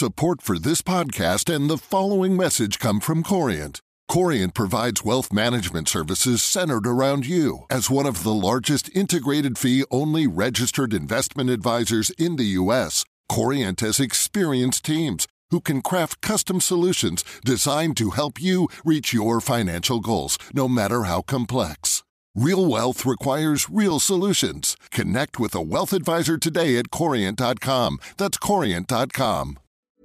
Support for this podcast and the following message come from Corient. Corient provides wealth management services centered around you. As one of the largest integrated fee-only registered investment advisors in the U.S., Corient has experienced teams who can craft custom solutions designed to help you reach your financial goals, no matter how complex. Real wealth requires real solutions. Connect with a wealth advisor today at Corient.com. That's Corient.com.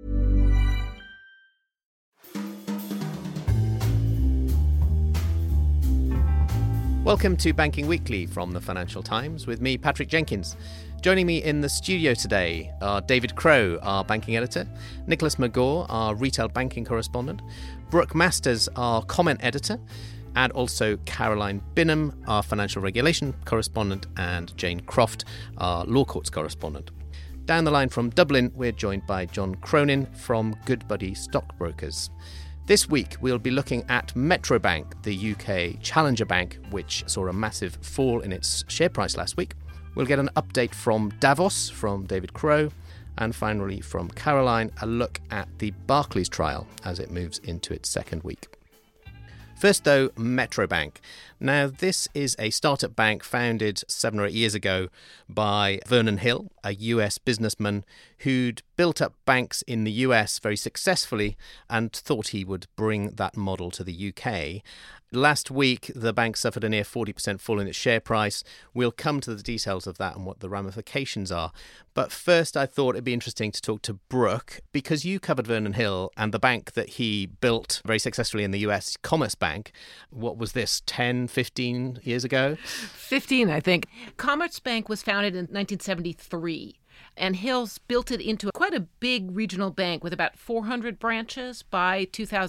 Welcome to Banking Weekly from the Financial Times with me, Patrick Jenkins. Joining me in the studio today are David Crowe, our banking editor, Nicholas McGaw, our retail banking correspondent, Brooke Masters, our comment editor, and also Caroline Binham, our financial regulation correspondent, and Jane Croft, our law courts correspondent. Down the line from Dublin, we're joined by John Cronin from Goodbody Stockbrokers. This week, we'll be looking at Metro Bank, the UK challenger bank, which saw a massive fall in its share price last week. We'll get an update from Davos, from David Crowe, and finally from Caroline, a look at the Barclays trial as it moves into its second week. First, though, Metro Bank. Now, this is a startup bank founded 7 or 8 years ago by Vernon Hill, a US businessman who'd built up banks in the US very successfully and thought he would bring that model to the UK. Last week, the bank suffered a near 40% fall in its share price. We'll come to the details of that and what the ramifications are. But first, I thought it'd be interesting to talk to Brooke, because you covered Vernon Hill and the bank that he built very successfully in the US, Commerce Bank. What was this, 10, 15 years ago? 15, I think. Commerce Bank was founded in 1973. And Hills built it into quite a big regional bank with about 400 branches by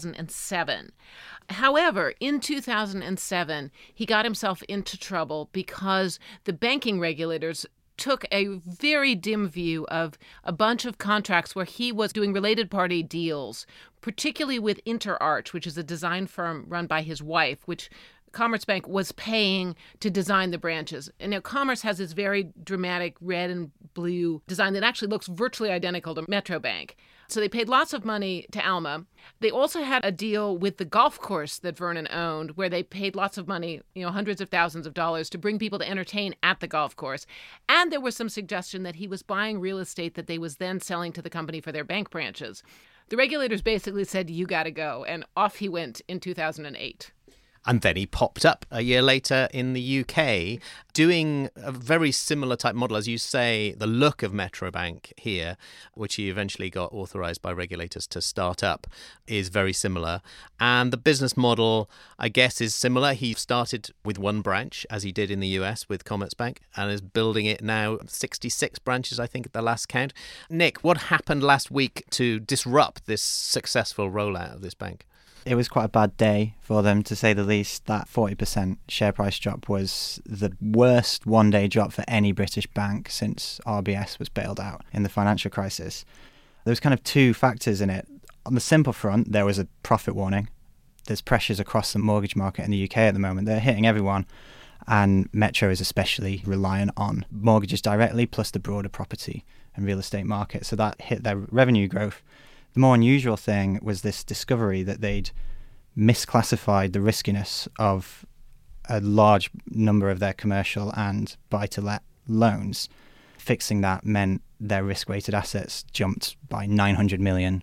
2007. However, in 2007, he got himself into trouble because the banking regulators took a very dim view of a bunch of contracts where he was doing related party deals, particularly with InterArch, which is a design firm run by his wife, which Commerce Bank was paying to design the branches. And now Commerce has this very dramatic red and blue design that actually looks virtually identical to Metro Bank. So they paid lots of money to Alma. They also had a deal with the golf course that Vernon owned, where they paid lots of money, hundreds of thousands of dollars, to bring people to entertain at the golf course. And there was some suggestion that he was buying real estate that they was then selling to the company for their bank branches. The regulators basically said, you got to go. And off he went in 2008. And then he popped up a year later in the UK, doing a very similar type model, as you say, the look of Metro Bank here, which he eventually got authorised by regulators to start up, is very similar. And the business model, I guess, is similar. He started with one branch, as he did in the US with Commerce Bank, and is building it now, 66 branches, I think, at the last count. Nick, what happened last week to disrupt this successful rollout of this bank? It was quite a bad day for them, to say the least. That 40% share price drop was the worst one-day drop for any British bank since RBS was bailed out in the financial crisis. There was kind of two factors in it. On the simple front, there was a profit warning. There's pressures across the mortgage market in the UK at the moment. They're hitting everyone, and Metro is especially reliant on mortgages directly, plus the broader property and real estate market. So that hit their revenue growth. The more unusual thing was this discovery that they'd misclassified the riskiness of a large number of their commercial and buy-to-let loans. Fixing that meant their risk-weighted assets jumped by £900 million,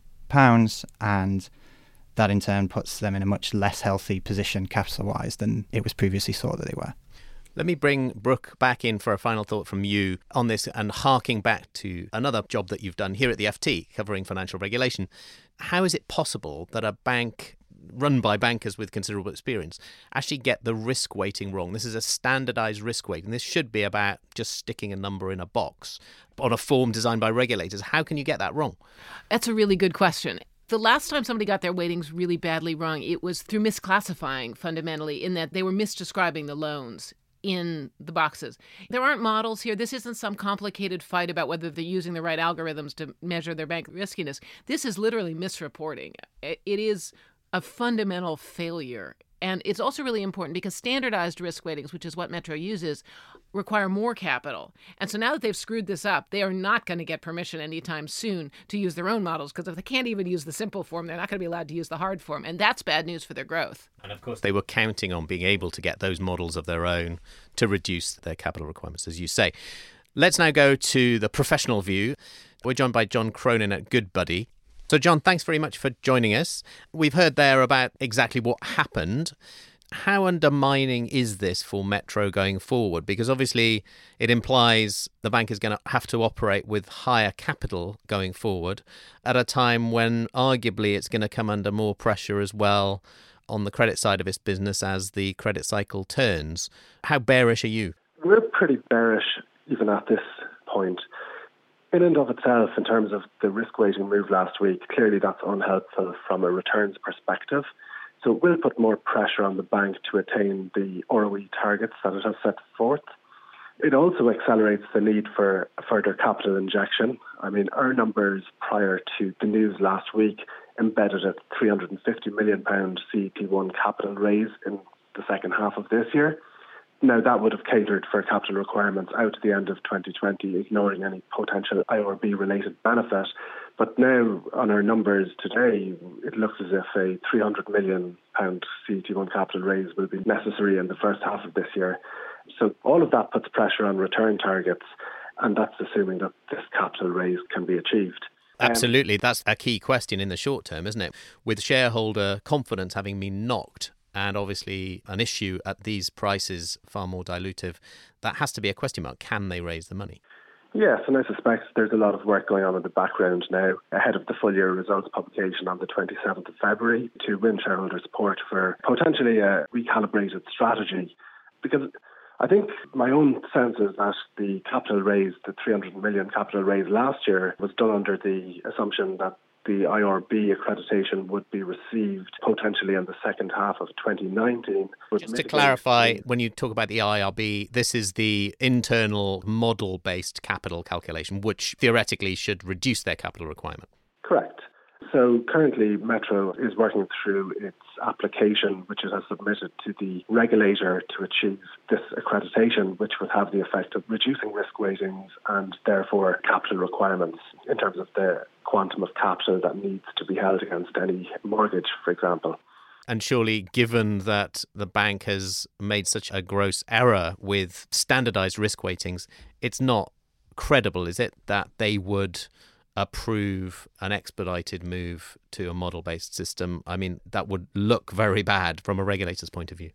and that in turn puts them in a much less healthy position capital-wise than it was previously thought that they were. Let me bring Brooke back in for a final thought from you on this, and harking back to another job that you've done here at the FT, covering financial regulation. How is it possible that a bank run by bankers with considerable experience actually get the risk weighting wrong? This is a standardized risk weighting. This should be about just sticking a number in a box on a form designed by regulators. How can you get that wrong? That's a really good question. The last time somebody got their weightings really badly wrong, it was through misclassifying, fundamentally, in that they were misdescribing the loans in the boxes. There aren't models here. This isn't some complicated fight about whether they're using the right algorithms to measure their bank riskiness. This is literally misreporting. It is a fundamental failure. And it's also really important because standardized risk weightings, which is what Metro uses, require more capital. And so now that they've screwed this up, they are not going to get permission anytime soon to use their own models, because if they can't even use the simple form, they're not going to be allowed to use the hard form. And that's bad news for their growth. And of course, they were counting on being able to get those models of their own to reduce their capital requirements, as you say. Let's now go to the professional view. We're joined by John Cronin at Goodbuddy. So, John, thanks very much for joining us. We've heard there about exactly what happened. How undermining is this for Metro going forward? Because obviously it implies the bank is going to have to operate with higher capital going forward at a time when arguably it's going to come under more pressure as well on the credit side of its business as the credit cycle turns. How bearish are you? We're pretty bearish even at this point. In and of itself, in terms of the risk weighting move last week, clearly that's unhelpful from a returns perspective. So it will put more pressure on the bank to attain the ROE targets that it has set forth. It also accelerates the need for a further capital injection. I mean, our numbers prior to the news last week embedded a £350 million CET1 capital raise in the second half of this year. Now, that would have catered for capital requirements out to the end of 2020, ignoring any potential IRB-related benefit. But now, on our numbers today, it looks as if a £300 million CET1 capital raise will be necessary in the first half of this year. So all of that puts pressure on return targets, and that's assuming that this capital raise can be achieved. Absolutely. That's a key question in the short term, isn't it? With shareholder confidence having been knocked, and obviously an issue at these prices far more dilutive, that has to be a question mark. Can they raise the money? Yes, and I suspect there's a lot of work going on in the background now ahead of the full year results publication on the 27th of February to win shareholder support for potentially a recalibrated strategy. Because I think my own sense is that the capital raise, the 300 million capital raise last year, was done under the assumption that the IRB accreditation would be received potentially in the second half of 2019. Just to clarify, when you talk about the IRB, this is the internal model-based capital calculation, which theoretically should reduce their capital requirement. Correct. So currently Metro is working through its application, which it has submitted to the regulator to achieve this accreditation, which would have the effect of reducing risk weightings and therefore capital requirements in terms of the quantum of capital that needs to be held against any mortgage, for example. And surely, given that the bank has made such a gross error with standardised risk weightings, it's not credible, is it, that they would approve an expedited move to a model-based system? I mean, that would look very bad from a regulator's point of view.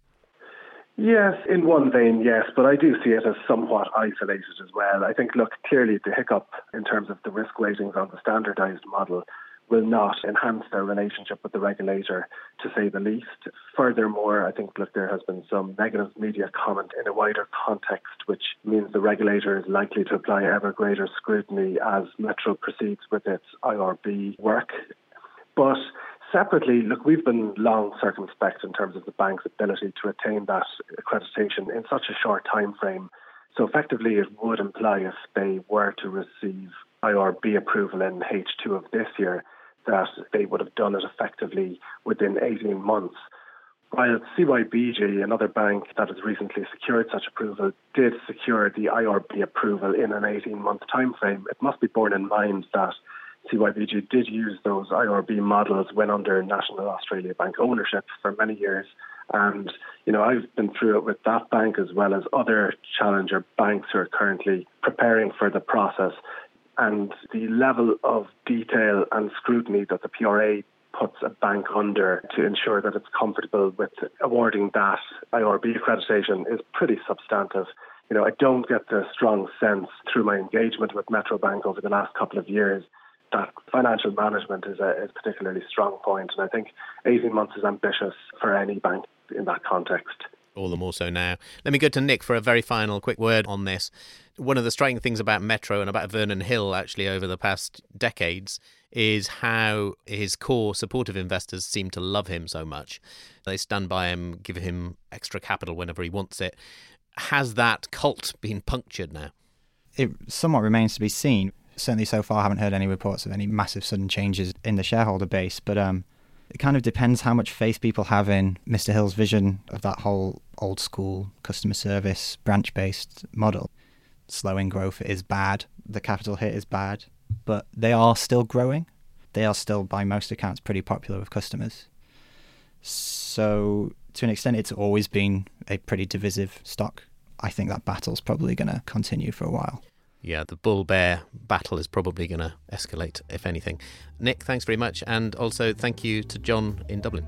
Yes, in one vein, yes, but I do see it as somewhat isolated as well. I think, look, clearly the hiccup in terms of the risk weightings on the standardised model will not enhance their relationship with the regulator, to say the least. Furthermore, I think, look, there has been some negative media comment in a wider context, which means the regulator is likely to apply ever greater scrutiny as Metro proceeds with its IRB work. But separately, look, we've been long circumspect in terms of the bank's ability to attain that accreditation in such a short time frame. So effectively, it would imply if they were to receive IRB approval in H2 of this year, that they would have done it effectively within 18 months. While CYBG, another bank that has recently secured such approval, did secure the IRB approval in an 18-month time frame, it must be borne in mind that CYBG did use those IRB models when under National Australia Bank ownership for many years. And, you know, I've been through it with that bank as well as other challenger banks who are currently preparing for the process. And the level of detail and scrutiny that the PRA puts a bank under to ensure that it's comfortable with awarding that IRB accreditation is pretty substantive. You know, I don't get the strong sense through my engagement with Metro Bank over the last couple of years that financial management is a particularly strong point. And I think 18 months is ambitious for any bank in that context. All the more so now. Let me go to Nick for a very final quick word on this. One of the striking things about Metro and about Vernon Hill actually over the past decades is how his core supportive investors seem to love him so much. They stand by him, give him extra capital whenever he wants it. Has that cult been punctured now? It somewhat remains to be seen. Certainly so far I haven't heard any reports of any massive sudden changes in the shareholder base, but It kind of depends how much faith people have in Mr. Hill's vision of that whole old school customer service branch-based model. Slowing growth is bad. The capital hit is bad. But they are still growing. They are still, by most accounts, pretty popular with customers. So, to an extent, it's always been a pretty divisive stock. I think that battle's probably going to continue for a while. Yeah, the bull-bear battle is probably going to escalate, if anything. Nick, thanks very much. And also thank you to John in Dublin.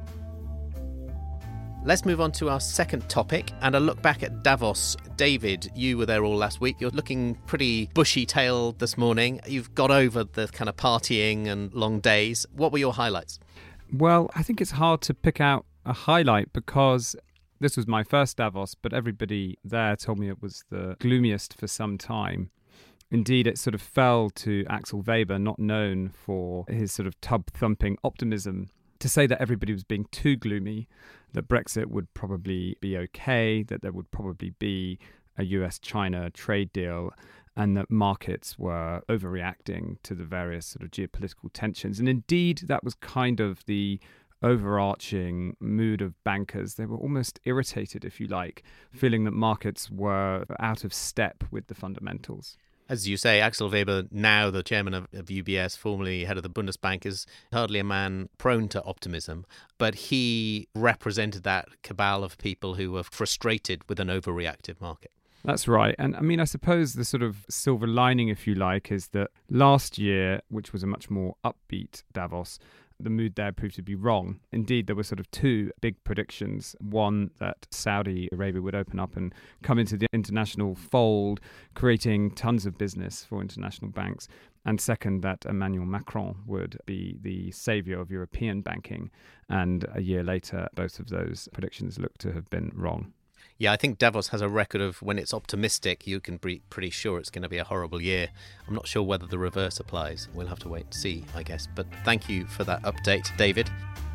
Let's move on to our second topic and a look back at Davos. David, you were there all last week. You're looking pretty bushy-tailed this morning. You've got over the kind of partying and long days. What were your highlights? Well, I think it's hard to pick out a highlight because this was my first Davos, but everybody there told me it was the gloomiest for some time. Indeed, it sort of fell to Axel Weber, not known for his sort of tub-thumping optimism, to say that everybody was being too gloomy, that Brexit would probably be okay, that there would probably be a US-China trade deal, and that markets were overreacting to the various sort of geopolitical tensions. And indeed, that was kind of the overarching mood of bankers. They were almost irritated, if you like, feeling that markets were out of step with the fundamentals. As you say, Axel Weber, now the chairman of UBS, formerly head of the Bundesbank, is hardly a man prone to optimism, but he represented that cabal of people who were frustrated with an overreactive market. That's right. And I mean, I suppose the sort of silver lining, if you like, is that last year, which was a much more upbeat Davos, the mood there proved to be wrong. Indeed, there were sort of two big predictions. One, that Saudi Arabia would open up and come into the international fold, creating tons of business for international banks. And second, that Emmanuel Macron would be the saviour of European banking. And a year later, both of those predictions look to have been wrong. Yeah, I think Davos has a record of when it's optimistic, you can be pretty sure it's going to be a horrible year. I'm not sure whether the reverse applies. We'll have to wait and see, I guess. But thank you for that update, David.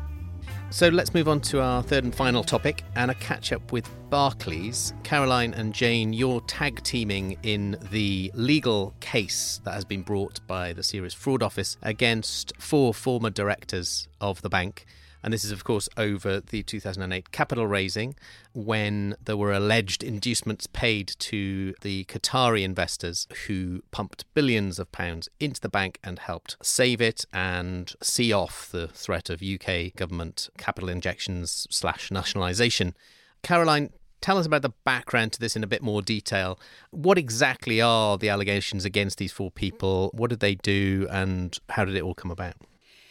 So let's move on to our third and final topic and a catch-up with Barclays. Caroline and Jane, you're tag-teaming in the legal case that has been brought by the Serious Fraud Office against 4 former directors of the bank. And this is, of course, over the 2008 capital raising when there were alleged inducements paid to the Qatari investors who pumped billions of pounds into the bank and helped save it and see off the threat of UK government capital injections / nationalisation. Caroline, tell us about the background to this in a bit more detail. What exactly are the allegations against these 4 people? What did they do and how did it all come about?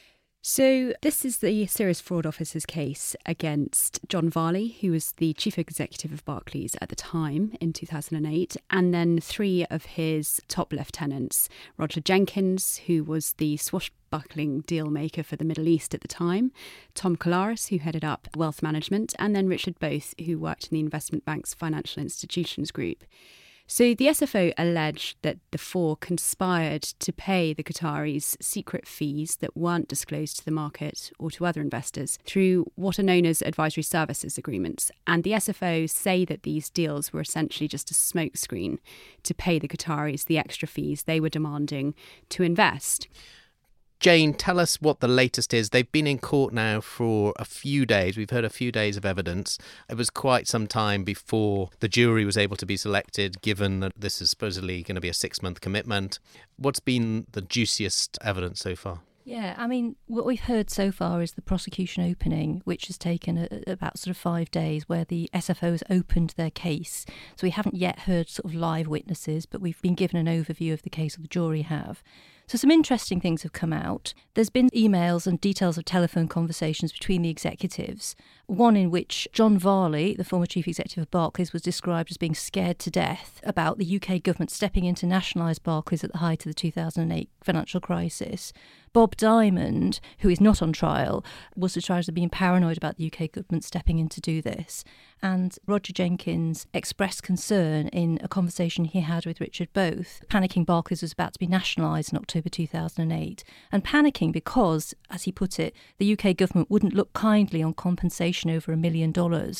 So this is the Serious Fraud Office's case against John Varley, who was the chief executive of Barclays at the time in 2008, and then 3 of his top lieutenants, Roger Jenkins, who was the swashbuckling deal maker for the Middle East at the time, Tom Kolaris, who headed up wealth management, and then Richard Both, who worked in the investment bank's financial institutions group. So the SFO alleged that the 4 conspired to pay the Qataris secret fees that weren't disclosed to the market or to other investors through what are known as advisory services agreements. And the SFO say that these deals were essentially just a smokescreen to pay the Qataris the extra fees they were demanding to invest. Jane, tell us what the latest is. They've been in court now for a few days. We've heard a few days of evidence. It was quite some time before the jury was able to be selected, given that this is supposedly going to be a 6-month commitment. What's been the juiciest evidence so far? Yeah, I mean, what we've heard so far is the prosecution opening, which has taken about sort of 5 days, where the SFO has opened their case. So we haven't yet heard sort of live witnesses, but we've been given an overview of the case, or the jury have. So some interesting things have come out. There's been emails and details of telephone conversations between the executives, one in which John Varley, the former chief executive of Barclays, was described as being scared to death about the UK government stepping in to nationalise Barclays at the height of the 2008 financial crisis. Bob Diamond, who is not on trial, was described as being paranoid about the UK government stepping in to do this. And Roger Jenkins expressed concern in a conversation he had with Richard Both, panicking Barclays was about to be nationalised in October 2008, and panicking because, as he put it, the UK government wouldn't look kindly on compensation over $1 million.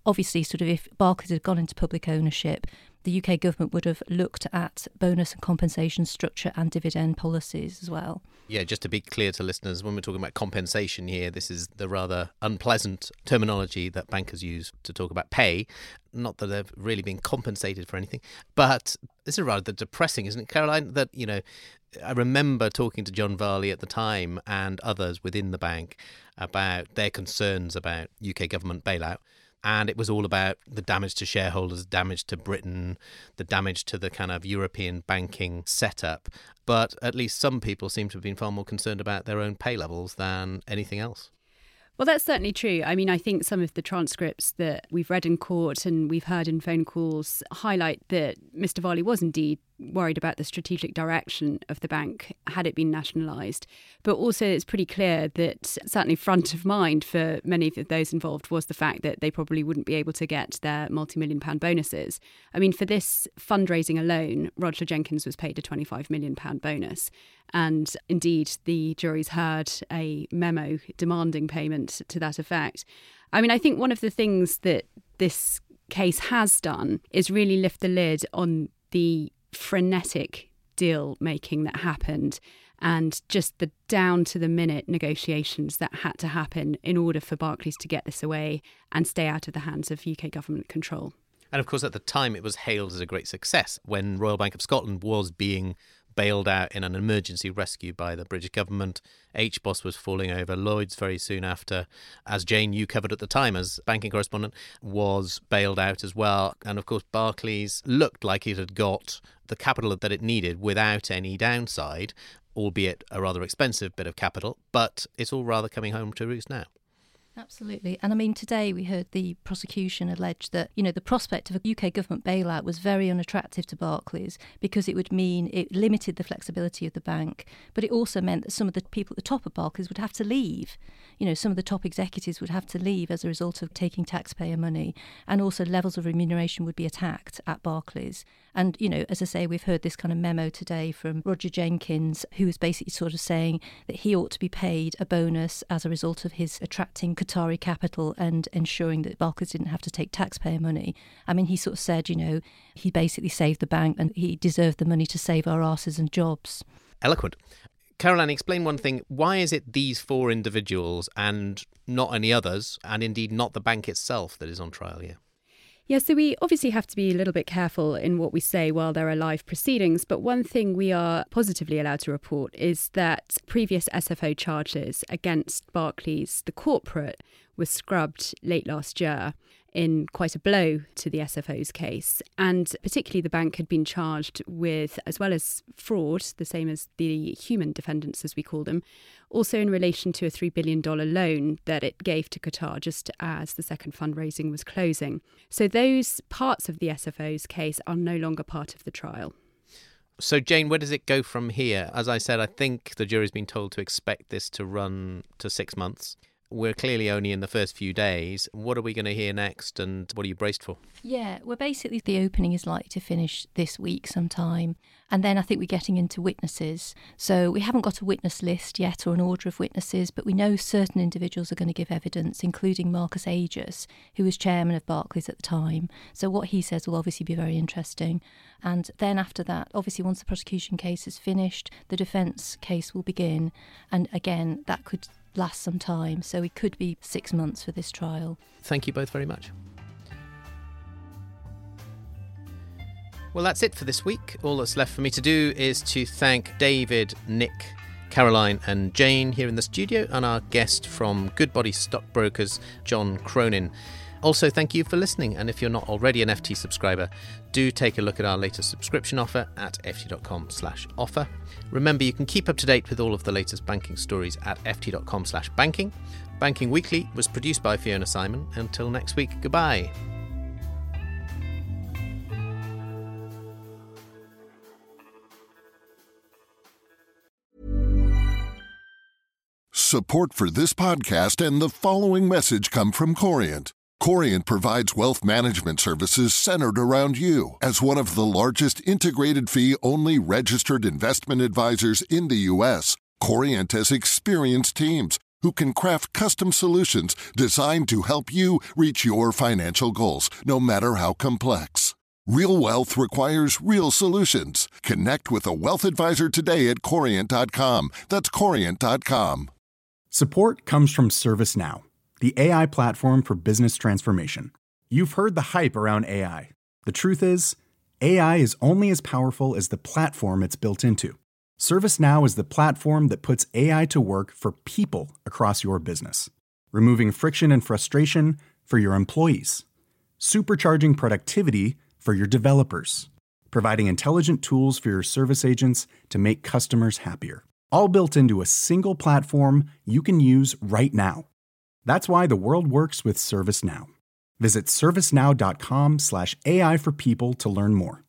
obviously sort of if Barclays had gone into public ownership, the UK government would have looked at bonus and compensation structure and dividend policies as well. Yeah, just to be clear to listeners, when we're talking about compensation here, this is the rather unpleasant terminology that bankers use to talk about pay. Not that they've really been compensated for anything, but this is rather depressing, isn't it, Caroline? That, you know, I remember talking to John Varley at the time and others within the bank about their concerns about UK government bailout. And it was all about the damage to shareholders, damage to Britain, the damage to the kind of European banking setup. But at least some people seem to have been far more concerned about their own pay levels than anything else. Well, that's certainly true. I mean, I think some of the transcripts that we've read in court and we've heard in phone calls highlight that Mr. Varley was indeed worried about the strategic direction of the bank had it been nationalised. But also it's pretty clear that certainly front of mind for many of those involved was the fact that they probably wouldn't be able to get their multi-million pound bonuses. I mean, for this fundraising alone, Roger Jenkins was paid a £25 million bonus. And indeed, the jury's heard a memo demanding payment to that effect. I mean, I think one of the things that this case has done is really lift the lid on the frenetic deal making that happened and just the down to the minute negotiations that had to happen in order for Barclays to get this away and stay out of the hands of UK government control. And of course, at the time, it was hailed as a great success when Royal Bank of Scotland was being bailed out in an emergency rescue by the British government. HBOS was falling over. Lloyds very soon after, as Jane, you covered at the time as banking correspondent, was bailed out as well. And of course, Barclays looked like it had got the capital that it needed without any downside, albeit a rather expensive bit of capital. But it's all rather coming home to roost now. Absolutely. And I mean, today we heard the prosecution allege that, you know, the prospect of a UK government bailout was very unattractive to Barclays because it would mean it limited the flexibility of the bank. But it also meant that some of the people at the top of Barclays would have to leave. You know, some of the top executives would have to leave as a result of taking taxpayer money. And also levels of remuneration would be attacked at Barclays. And, you know, as I say, we've heard this kind of memo today from Roger Jenkins, who is basically sort of saying that he ought to be paid a bonus as a result of his attracting Qatari capital and ensuring that Barclays didn't have to take taxpayer money. I mean, he sort of said, you know, he basically saved the bank and he deserved the money to save our arses and jobs. Eloquent. Caroline, explain one thing. Why is it these four individuals and not any others, and indeed not the bank itself, that is on trial here? Yeah, so we obviously have to be a little bit careful in what we say while there are live proceedings. But one thing we are positively allowed to report is that previous SFO charges against Barclays, the corporate, were scrubbed late last year in quite a blow to the SFO's case. And particularly the bank had been charged with, as well as fraud, the same as the human defendants, as we call them, also in relation to a $3 billion loan that it gave to Qatar just as the second fundraising was closing. So those parts of the SFO's case are no longer part of the trial. So, Jane, where does it go from here? As I said, I think the jury's been told to expect this to run to 6 months. We're clearly only in the first few days. What are we going to hear next and what are you braced for? Yeah, well, basically the opening is likely to finish this week sometime. And then I think we're getting into witnesses. So we haven't got a witness list yet or an order of witnesses, but we know certain individuals are going to give evidence, including Marcus Aegis, who was chairman of Barclays at the time. So what he says will obviously be very interesting. And then after that, obviously once the prosecution case is finished, the defence case will begin. And again, that could last some time, so it could be 6 months for this trial. Thank you both very much. Well, that's it for this week. All that's left for me to do is to thank David, Nick, Caroline and Jane here in the studio and our guest from Goodbody Stockbrokers, John Cronin. Also, thank you for listening, and if you're not already an FT subscriber, do take a look at our latest subscription offer at ft.com/offer. Remember, you can keep up to date with all of the latest banking stories at ft.com/banking. Banking Weekly was produced by Fiona Simon. Until next week, goodbye. Support for this podcast and the following message come from Corient. Corient provides wealth management services centered around you. As one of the largest integrated fee-only registered investment advisors in the U.S., Corient has experienced teams who can craft custom solutions designed to help you reach your financial goals, no matter how complex. Real wealth requires real solutions. Connect with a wealth advisor today at Corient.com. That's Corient.com. Support comes from ServiceNow, the AI platform for business transformation. You've heard the hype around AI. The truth is, AI is only as powerful as the platform it's built into. ServiceNow is the platform that puts AI to work for people across your business, removing friction and frustration for your employees, supercharging productivity for your developers, providing intelligent tools for your service agents to make customers happier, all built into a single platform you can use right now. That's why the world works with ServiceNow. Visit servicenow.com/AI for people to learn more.